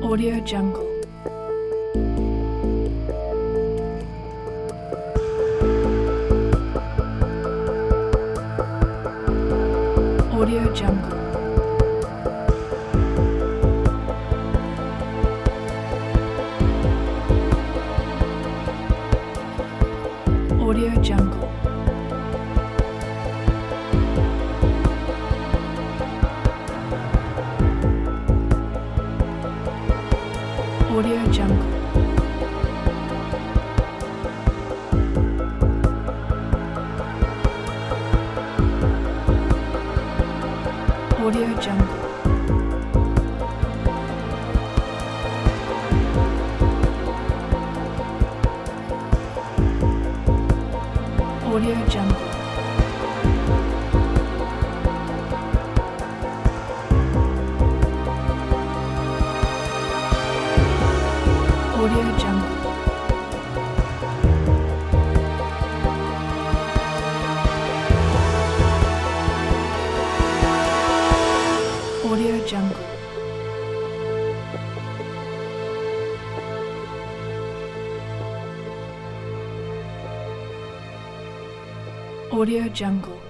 Audio Jungle. Audio Jungle. Audio Jungle. Audio Jungle. Audio Jungle. Audio Jungle. Audio Jungle. Audio Jungle. Audio Jungle.